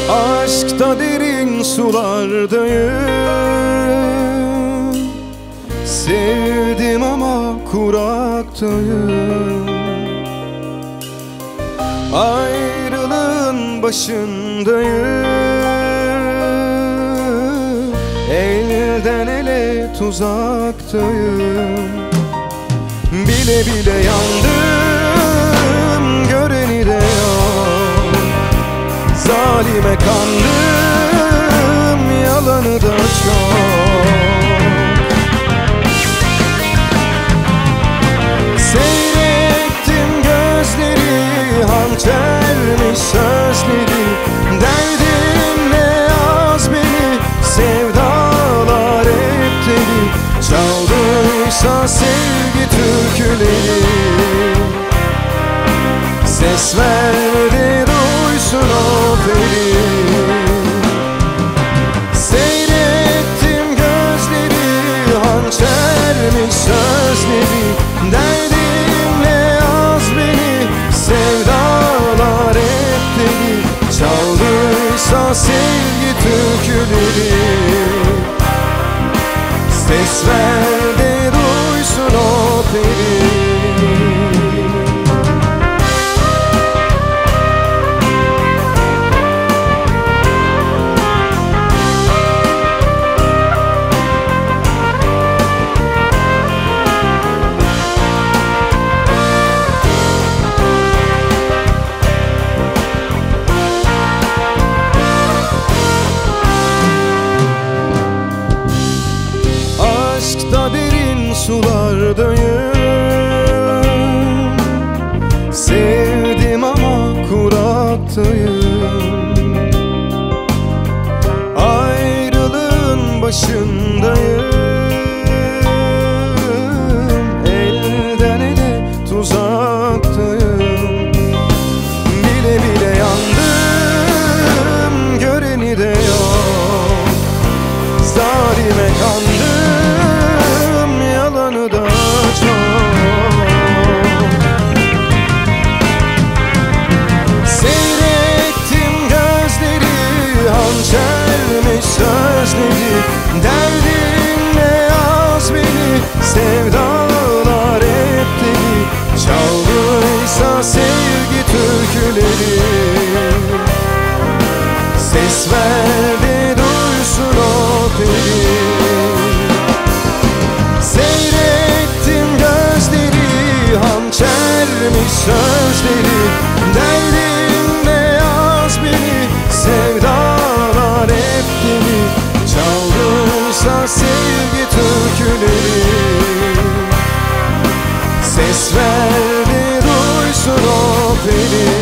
Aşkta derin sulardayım, sevdim ama kuraktayım. Ayrılığın başındayım, elden ele tuzaktayım. Bile bile yandım, göreni de yok. Zalime kandım, yalanı da çok. Seyrettim gözleri, hançermiş sözleri. Derdimle yaz beni, sevdalar hep deli. Çaldıysa sevgi türküleri, ses ver de duysun o peri. Seyrettim gözleri, hançermiş sözleri. Derdimle yaz beni, sevdalar hep deli. Çaldıysa sevgi türküleri, ses ver de duysun o peri. Aşkta derin sulardayım, sevdim ama kuraktayım. Ayrılığın başındayım, elden ele tuzaktayım. Bile bile yandım, göreni de yok. Zalime kandım, yalanı da çok. Seyrettim gözleri, hançermiş sözleri. Derdinle yaz beni, sevdalar hep deli. Çaldıysa sevgi türküleri, ses ver de duysun o peri. Seyrettim gözleri, hançermiş sözleri. Derdimle yaz beni, sevdalar hep deli. Çaldıysa sevgi türküleri, ses ver de duysun o peri.